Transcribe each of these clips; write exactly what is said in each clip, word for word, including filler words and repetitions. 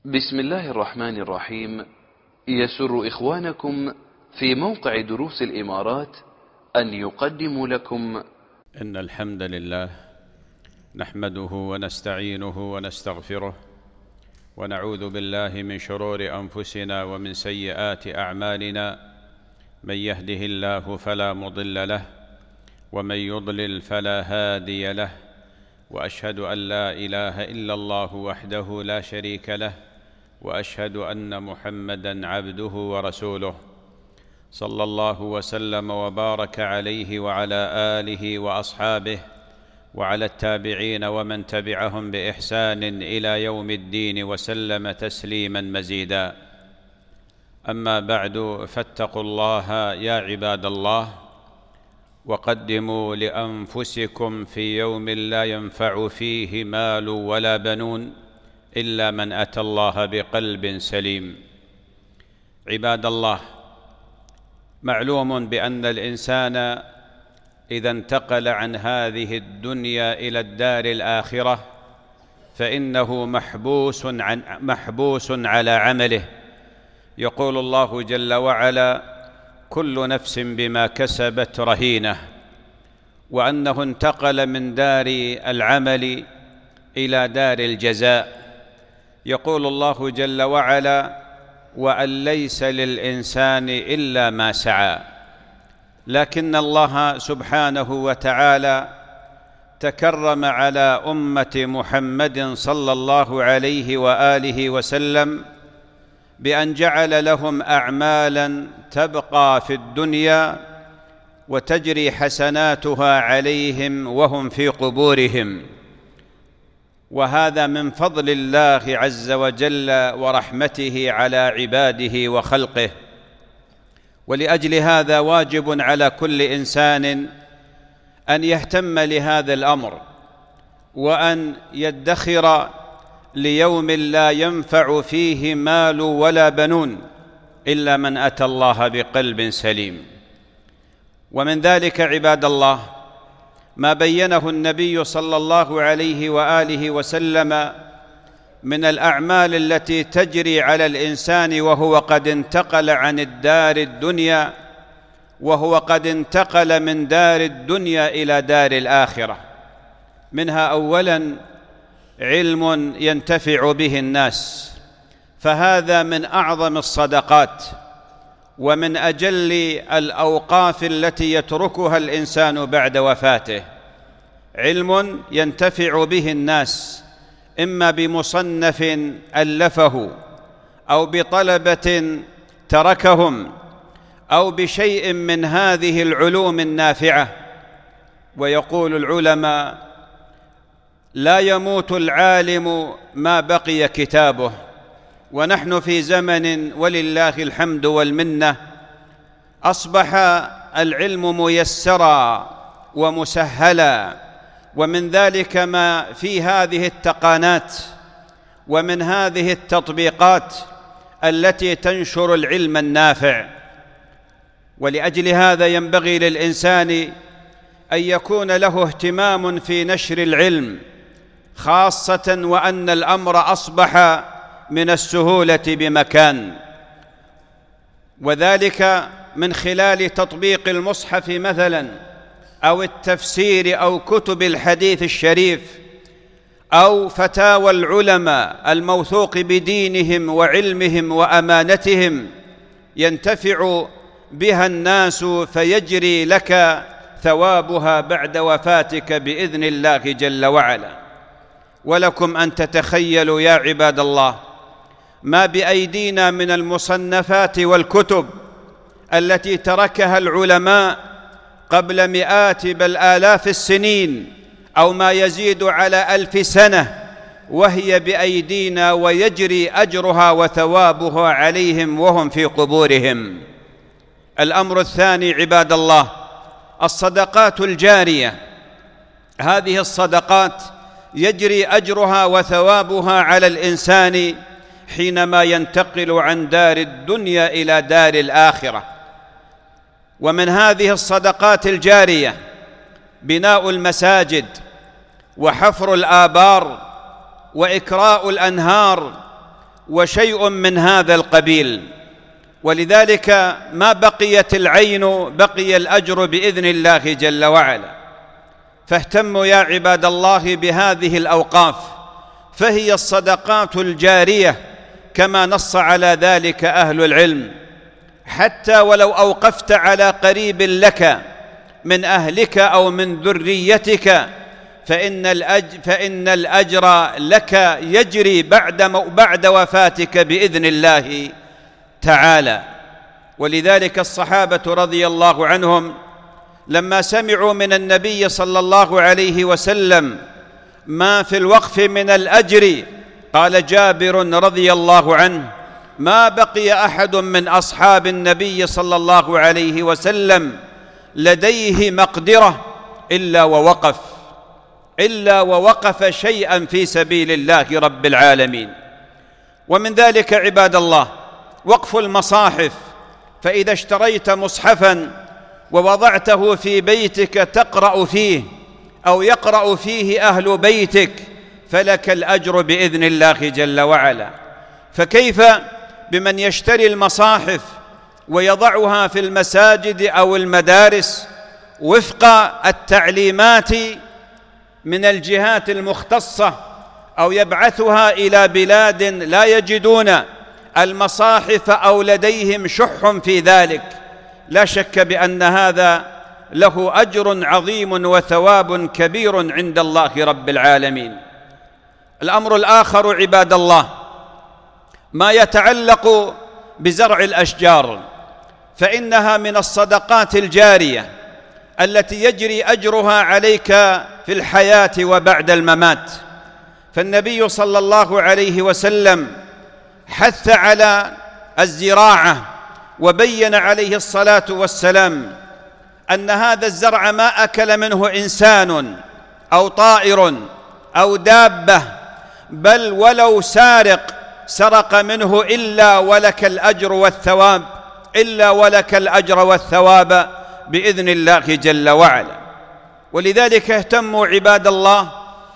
بسم الله الرحمن الرحيم. يسر إخوانكم في موقع دروس الإمارات أن يقدموا لكم إن الحمد لله نحمده ونستعينه ونستغفره ونعوذ بالله من شرور أنفسنا ومن سيئات أعمالنا، من يهده الله فلا مضل له ومن يضلل فلا هادي له، وأشهد أن لا إله إلا الله وحده لا شريك له، وأشهد أن محمدًا عبده ورسوله، صلى الله وسلم وبارك عليه وعلى آله وأصحابه وعلى التابعين ومن تبعهم بإحسان إلى يوم الدين وسلم تسليماً مزيداً. أما بعد، فاتقوا الله يا عباد الله، وقدموا لأنفسكم في يوم لا ينفع فيه مال ولا بنون إلا من أتى الله بقلب سليم. عباد الله، معلوم بأن الإنسان إذا انتقل عن هذه الدنيا إلى الدار الآخرة فإنه محبوس عن محبوس على عمله. يقول الله جل وعلا: كل نفس بما كسبت رهينة، وأنه انتقل من دار العمل إلى دار الجزاء. يقول الله جل وعلا: وأن ليس للإنسان إلا ما سعى. لكن الله سبحانه وتعالى تكرم على أمة محمد صلى الله عليه وآله وسلم بأن جعل لهم أعمالاً تبقى في الدنيا وتجري حسناتها عليهم وهم في قبورهم، وهذا من فضل الله عز وجل ورحمته على عباده وخلقه. ولأجل هذا واجب على كل إنسان أن يهتم لهذا الأمر، وأن يدخر ليوم لا ينفع فيه مال ولا بنون إلا من أتى الله بقلب سليم. ومن ذلك عباد الله ما بينه النبي صلى الله عليه وآله وسلم من الأعمال التي تجري على الإنسان وهو قد انتقل عن الدار الدنيا، وهو قد انتقل من دار الدنيا إلى دار الآخرة. منها أولاً علم ينتفع به الناس، فهذا من أعظم الصدقات ومن أجل الأوقاف التي يتركها الإنسان بعد وفاته. علم ينتفع به الناس، إما بمصنف ألفه أو بطلبة تركهم أو بشيء من هذه العلوم النافعة. ويقول العلماء: لا يموت العالم ما بقي كتابه. ونحن في زمن ولله الحمد والمنة أصبح العلم ميسرا ومسهلا، ومن ذلك ما في هذه التقانات ومن هذه التطبيقات التي تنشر العلم النافع. ولأجل هذا ينبغي للإنسان أن يكون له اهتمام في نشر العلم، خاصة وأن الأمر أصبح من السهولة بمكان، وذلك من خلال تطبيق المصحف مثلاً، أو التفسير، أو كتب الحديث الشريف، أو فتاوى العلماء الموثوق بدينهم وعلمهم وأمانتهم، ينتفع بها الناس فيجري لك ثوابها بعد وفاتك بإذن الله جل وعلا. ولكم أن تتخيلوا يا عباد الله ما بأيدينا من المصنفات والكتب التي تركها العلماء قبل مئات بل آلاف السنين، أو ما يزيد على ألف سنة، وهي بأيدينا ويجري أجرها وثوابها عليهم وهم في قبورهم. الأمر الثاني عباد الله الصدقات الجارية. هذه الصدقات يجري أجرها وثوابها على الإنسان حينما ينتقل عن دار الدنيا إلى دار الآخرة. ومن هذه الصدقات الجارية بناء المساجد وحفر الآبار وإكراء الأنهار وشيء من هذا القبيل. ولذلك ما بقيت العين بقي الأجر بإذن الله جل وعلا. فاهتموا يا عباد الله بهذه الأوقاف، فهي الصدقات الجارية كما نص على ذلك أهل العلم. حتى ولو أوقفت على قريب لك من أهلك أو من ذريتك فإن الأجر, فإن الأجر لك يجري بعد, بعد وفاتك بإذن الله تعالى. ولذلك الصحابة رضي الله عنهم لما سمعوا من النبي صلى الله عليه وسلم ما في الوقف من الأجر، قال جابر رضي الله عنه: ما بقي أحد من أصحاب النبي صلى الله عليه وسلم لديه مقدرة إلا ووقف إلا ووقف شيئا في سبيل الله رب العالمين. ومن ذلك عباد الله وقف المصاحف. فإذا اشتريت مصحفا ووضعته في بيتك تقرأ فيه أو يقرأ فيه أهل بيتك فلك الأجر بإذن الله جل وعلا. فكيف بمن يشتري المصاحف ويضعها في المساجد أو المدارس وفق التعليمات من الجهات المختصة، أو يبعثها إلى بلاد لا يجدون المصاحف أو لديهم شح في ذلك؟ لا شك بأن هذا له أجر عظيم وثواب كبير عند الله رب العالمين. الأمر الآخر عباد الله ما يتعلق بزرع الأشجار، فإنها من الصدقات الجارية التي يجري أجرها عليك في الحياة وبعد الممات. فالنبي صلى الله عليه وسلم حث على الزراعة، وبين عليه الصلاة والسلام أن هذا الزرع ما أكل منه إنسان أو طائر أو دابة، بل ولو سارق سرق منه إلا ولك الأجر والثواب إلا ولك الأجر والثواب بإذن الله جل وعلا. ولذلك اهتموا عباد الله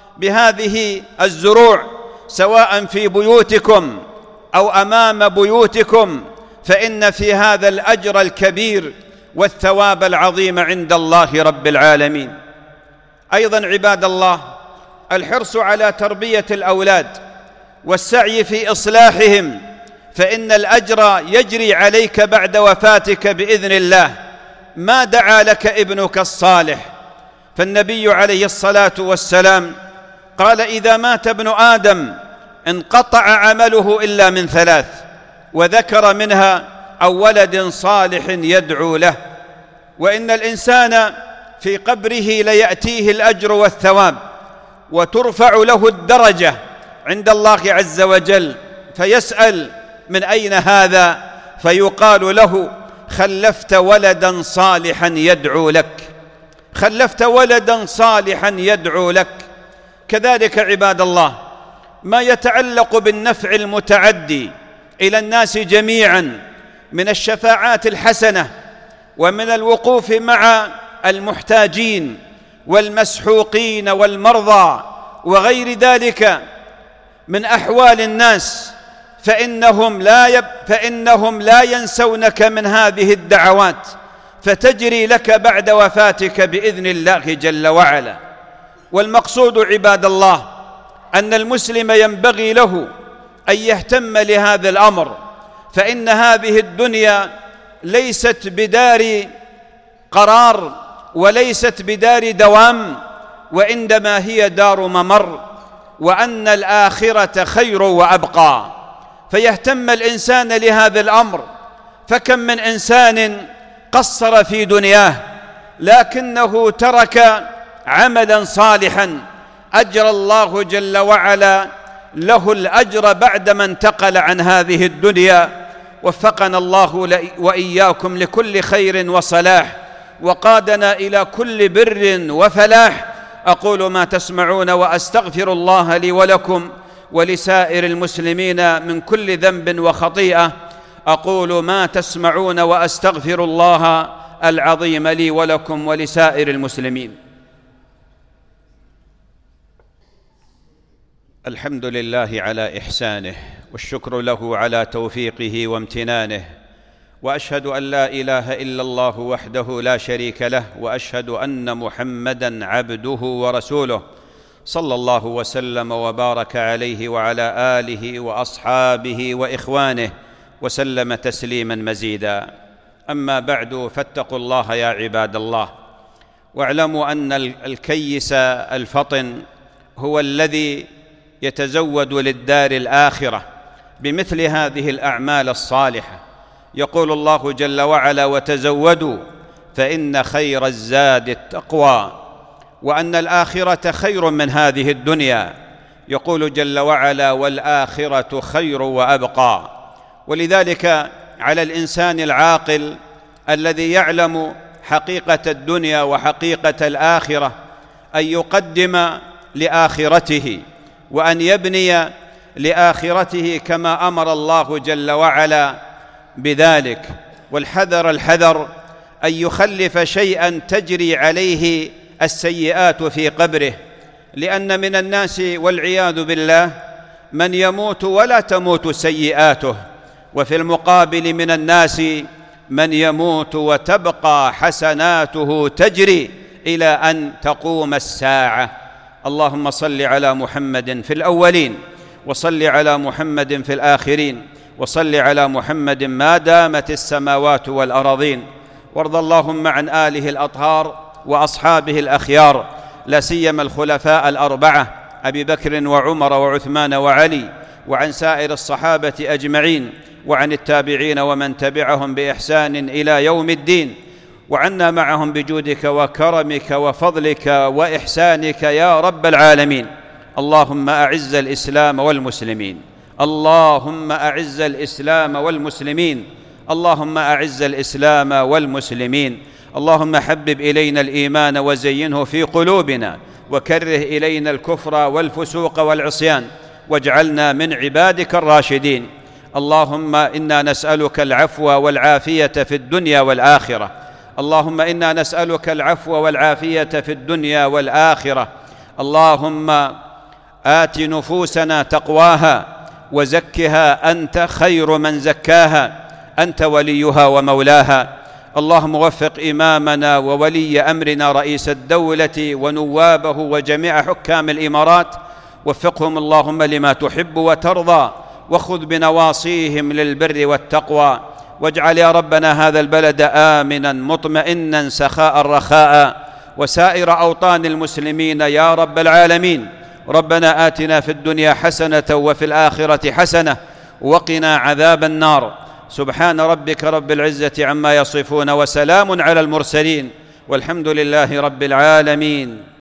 بهذه الزروع سواء في بيوتكم أو أمام بيوتكم، فإن في هذا الأجر الكبير والثواب العظيم عند الله رب العالمين. أيضا عباد الله الحرص على تربية الأولاد والسعي في إصلاحهم، فإن الأجر يجري عليك بعد وفاتك بإذن الله ما دعا لك ابنك الصالح. فالنبي عليه الصلاة والسلام قال: إذا مات ابن آدم انقطع عمله إلا من ثلاث، وذكر منها أو ولد صالح يدعو له. وإن الإنسان في قبره ليأتيه الأجر والثواب، وترفع له الدرجة عند الله عز وجل، فيسأل: من أين هذا؟ فيقال له: خلفت ولدا صالحا يدعو لك خلفت ولدا صالحا يدعو لك. كذلك عباد الله ما يتعلق بالنفع المتعدي إلى الناس جميعا من الشفاعات الحسنة، ومن الوقوف مع المحتاجين والمسحوقين والمرضى وغير ذلك من أحوال الناس، فإنهم لا, يب فإنهم لا ينسونك من هذه الدعوات، فتجري لك بعد وفاتك بإذن الله جل وعلا. والمقصود عباد الله أن المسلم ينبغي له أن يهتم لهذا الأمر، فإن هذه الدنيا ليست بدار قرار وليست بدار دوام، وإنما هي دار ممر، وأن الآخرة خير وأبقى. فيهتم الإنسان لهذا الأمر. فكم من إنسان قصر في دنياه لكنه ترك عملا صالحا أجرى الله جل وعلا له الأجر بعدما انتقل عن هذه الدنيا. وفقنا الله وإياكم لكل خير وصلاح، وقادنا إلى كل بر وفلاح. أقول ما تسمعون وأستغفر الله لي ولكم ولسائر المسلمين من كل ذنب وخطيئة. أقول ما تسمعون وأستغفر الله العظيم لي ولكم ولسائر المسلمين. الحمد لله على إحسانه، والشكر له على توفيقه وامتنانه، وأشهد أن لا إله إلا الله وحده لا شريك له، وأشهد أن محمدًا عبده ورسوله، صلى الله وسلم وبارك عليه وعلى آله وأصحابه وإخوانه وسلم تسليماً مزيداً. أما بعد، فاتقوا الله يا عباد الله، واعلموا أن الكيس الفطن هو الذي يتزود للدار الآخرة بمثل هذه الأعمال الصالحة. يقول الله جل وعلا: وتزودوا فإن خير الزاد التقوى، وأن الآخرة خير من هذه الدنيا. يقول جل وعلا: والآخرة خير وأبقى. ولذلك على الإنسان العاقل الذي يعلم حقيقة الدنيا وحقيقة الآخرة أن يقدم لآخرته، وأن يبني لآخرته كما أمر الله جل وعلا بذلك. والحذر الحذر أن يخلف شيئا تجري عليه السيئات في قبره، لأن من الناس والعياذ بالله من يموت ولا تموت سيئاته، وفي المقابل من الناس من يموت وتبقى حسناته تجري إلى أن تقوم الساعة. اللهم صل على محمد في الأولين، وصل على محمد في الآخرين، وصل على محمد ما دامت السماوات والأراضين. وارض اللهم عن آله الأطهار وأصحابه الأخيار، لا سيما الخلفاء الأربعة أبي بكر وعمر وعثمان وعلي، وعن سائر الصحابة أجمعين، وعن التابعين ومن تبعهم بإحسان إلى يوم الدين، وعنا معهم بجودك وكرمك وفضلك وإحسانك يا رب العالمين. اللهم أعز الإسلام والمسلمين، اللهم أعز الإسلام والمسلمين، اللهم أعز الإسلام والمسلمين. اللهم حبب إلينا الإيمان وزينه في قلوبنا، وكره إلينا الكفر والفسوق والعصيان، واجعلنا من عبادك الراشدين. اللهم إنا نسألك العفو والعافية في الدنيا والآخرة، اللهم إنا نسألك العفو والعافية في الدنيا والآخرة. اللهم آت نفوسنا تقواها وزكها، أنت خير من زكاها، أنت وليها ومولاها. اللهم وفق إمامنا وولي أمرنا رئيس الدولة ونوابه وجميع حكام الإمارات، وفقهم اللهم لما تحب وترضى، وخذ بنواصيهم للبر والتقوى، واجعل يا ربنا هذا البلد آمنا مطمئنا سخاء رخاء، وسائر أوطان المسلمين يا رب العالمين. ربنا آتنا في الدنيا حسنة وفي الآخرة حسنة وقنا عذاب النار. سبحان ربك رب العزة عما يصفون، وسلام على المرسلين، والحمد لله رب العالمين.